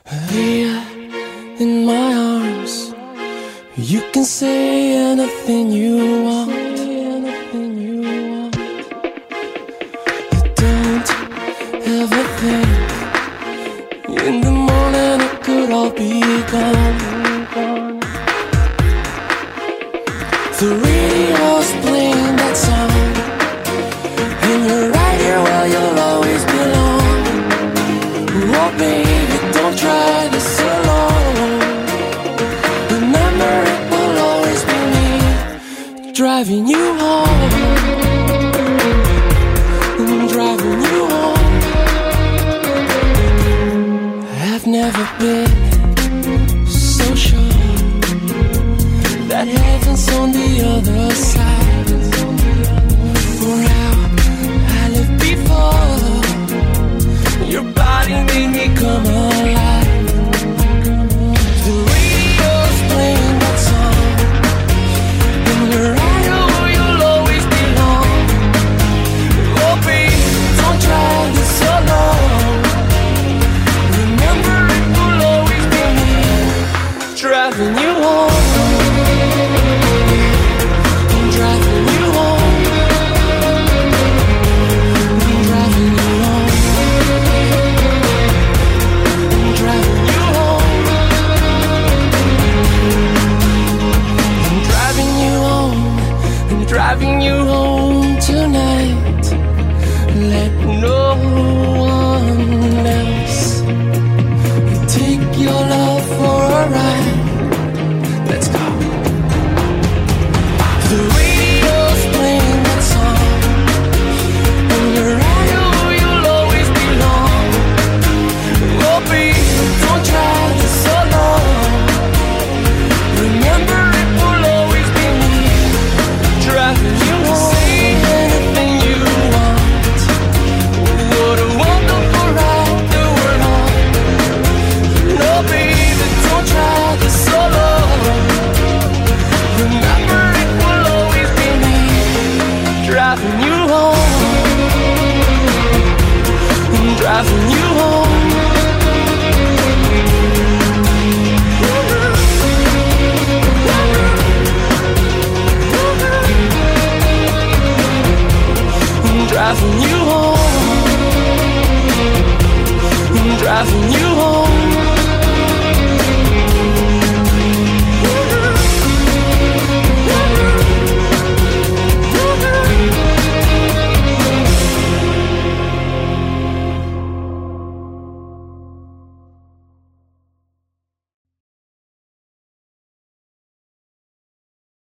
Here in my arms, you can say anything you want. Don't ever think in the morning it could all be gone. The radio's playing that song, and you're right here where you'll always belong. Oh baby, don't try this alone. Remember, it will always be me driving you home. Driving you home. I've never been so sure that heaven's on the other side. For how I lived before, your body made me come alive. The radio's playing that song, and you're right where you'll always belong. Oh baby, don't try this alone. Remember, it will always be me driving you home. Driving you home. Driving you home. Driving you home. I'm driving you home. I'm driving you home tonight. Let no one else take your love for a ride. Let's go. The radio's playing that song, and you're right where you'll always belong. Oh baby, don't try this alone. Remember, it will always be me driving you home. Say anything you want. What a wonderful ride the world on. No baby, don't try this alone. Remember, it will always be me driving you home. Driving you home. Driving you home. Driving you